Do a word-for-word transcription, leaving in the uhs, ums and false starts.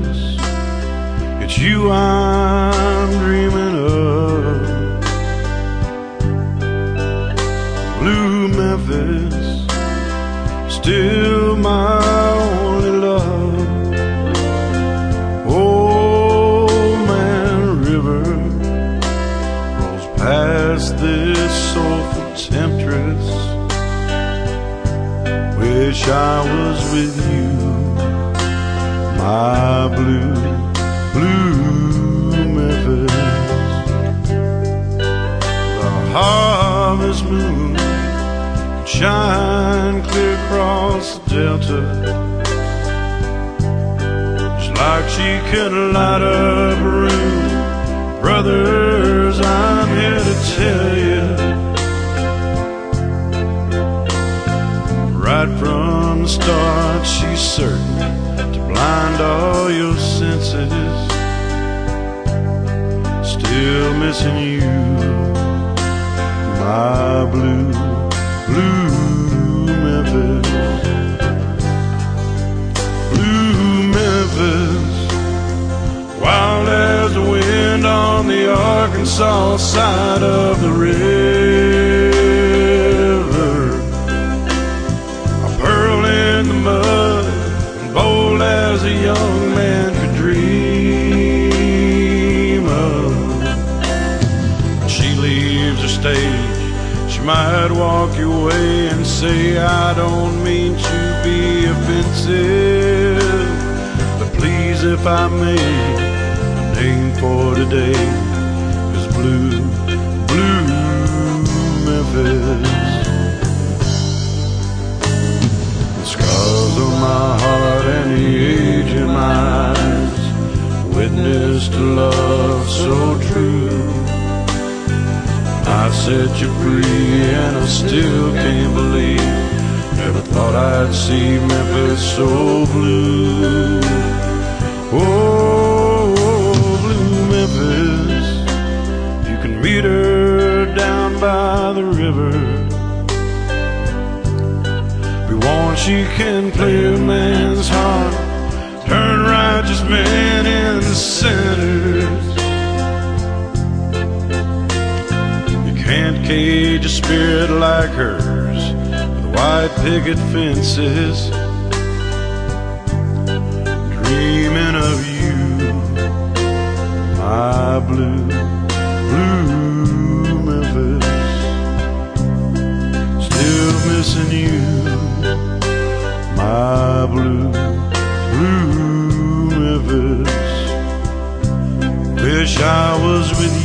Memphis, it's you I'm dreaming of. Blue Memphis, still my only love. Old Man River rolls past this soulful temptress. Wish I was with you, my blue, blue Memphis. The harvest moon could shine clear across the delta, just like she could light up a room. Brothers, I'm here to tell you, right from the start, she's certain to blind all your senses. Still missing you, my blue, blue Memphis. Blue Memphis, wild as the wind on the Arkansas side of the river. Mud, and bold as a young man could dream of. When she leaves the stage, she might walk your way and say, I don't mean to be offensive, but please, if I may, my name for today is Blue, Blue Memphis. Scars on my heart and the age in my eyes witness to love so true. I set you free and I still can't believe, never thought I'd see Memphis so blue. Oh, Blue Memphis, you can meet her down by the river. She can play a man's heart, turn righteous men into sinners. You can't cage a spirit like hers with white picket fences. Dreaming of you, my blue, blue Memphis. Still missing you, my blue, blue Memphis. Wish I was with you.